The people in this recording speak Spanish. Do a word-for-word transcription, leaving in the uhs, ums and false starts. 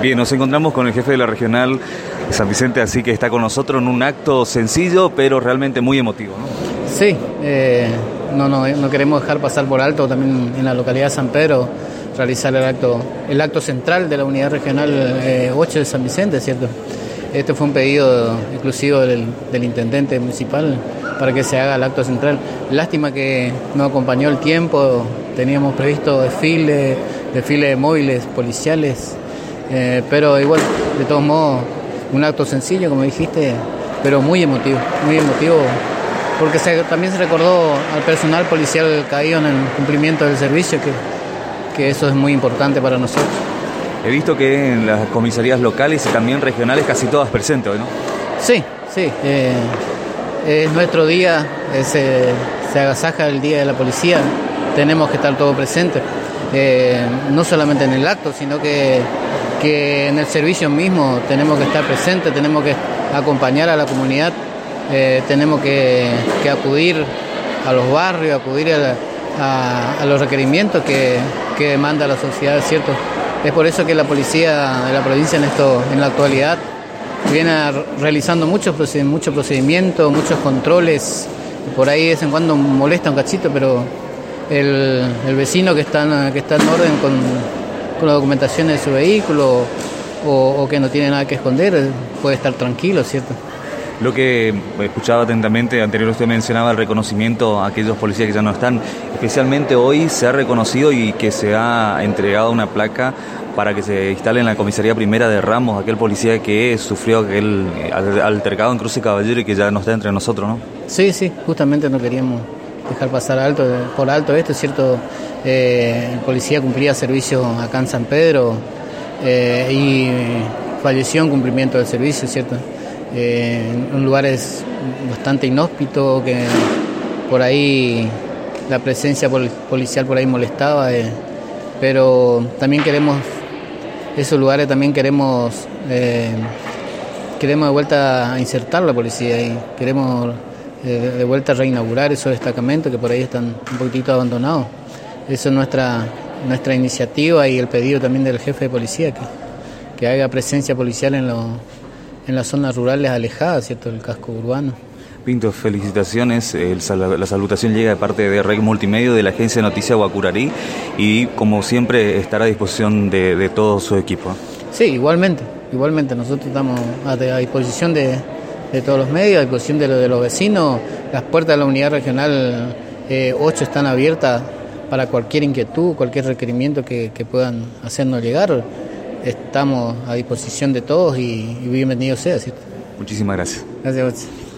Bien, nos encontramos con el jefe de la regional San Vicente, así que está con nosotros en un acto sencillo, pero realmente muy emotivo, ¿no? Sí, eh, no, no, no queremos dejar pasar por alto también en la localidad de San Pedro realizar el acto, el acto central de la unidad regional eh, ocho de San Vicente, ¿cierto? Este fue un pedido exclusivo del, del intendente municipal para que se haga el acto central. Lástima que no acompañó el tiempo, teníamos previsto desfile, desfile de móviles policiales, eh, pero igual, de todos modos, un acto sencillo, como dijiste, pero muy emotivo, muy emotivo, porque se, también se recordó al personal policial caído en el cumplimiento del servicio, que, que eso es muy importante para nosotros. He visto que en las comisarías locales y también regionales casi todas presentes hoy, ¿no? Sí, sí. Eh, es nuestro día, es, eh, se agasaja el Día de la Policía, tenemos que estar todos presentes. Eh, no solamente en el acto, sino que, que en el servicio mismo tenemos que estar presentes, tenemos que acompañar a la comunidad, eh, tenemos que, que acudir a los barrios, acudir a, la, a, a los requerimientos que, que demanda la sociedad, ¿cierto? Es por eso que la policía de la provincia en esto, en la actualidad, viene realizando muchos procedimientos, muchos procedimientos, muchos controles. Por ahí de vez en cuando molesta un cachito, pero el, el vecino que está, que está en orden con, con la documentación de su vehículo o, o que no tiene nada que esconder puede estar tranquilo, ¿cierto? Lo que escuchaba atentamente, anterior usted mencionaba el reconocimiento a aquellos policías que ya no están. Especialmente hoy se ha reconocido y que se ha entregado una placa para que se instale en la comisaría primera de Ramos, aquel policía que sufrió aquel altercado en Cruz y Caballero y que ya no está entre nosotros, ¿no? Sí, sí, justamente no queríamos dejar pasar alto, por alto esto, es cierto. Eh, el policía cumplía servicio acá en San Pedro eh, y falleció en cumplimiento del servicio, ¿cierto? Eh, en un lugar es bastante inhóspito, que por ahí la presencia policial por ahí molestaba, eh, pero también queremos, esos lugares también queremos, eh, queremos de vuelta insertar la policía y queremos eh, de vuelta reinaugurar esos destacamentos que por ahí están un poquitito abandonados. Eso es nuestra, nuestra iniciativa y el pedido también del jefe de policía, que, que haga presencia policial en los en las zonas rurales alejadas, ¿cierto?, del casco urbano. Pinto, felicitaciones. El, la salutación llega de parte de Rec Multimedia, de la agencia de noticias Guacurarí, y como siempre estará a disposición de, de todo su equipo. Sí, igualmente, igualmente nosotros estamos a, a disposición de, de todos los medios, a disposición de, de los vecinos. Las puertas de la unidad regional eh, ocho están abiertas para cualquier inquietud, cualquier requerimiento que, que puedan hacernos llegar. Estamos a disposición de todos y, y bienvenido sea, ¿cierto? Muchísimas gracias. Gracias a usted.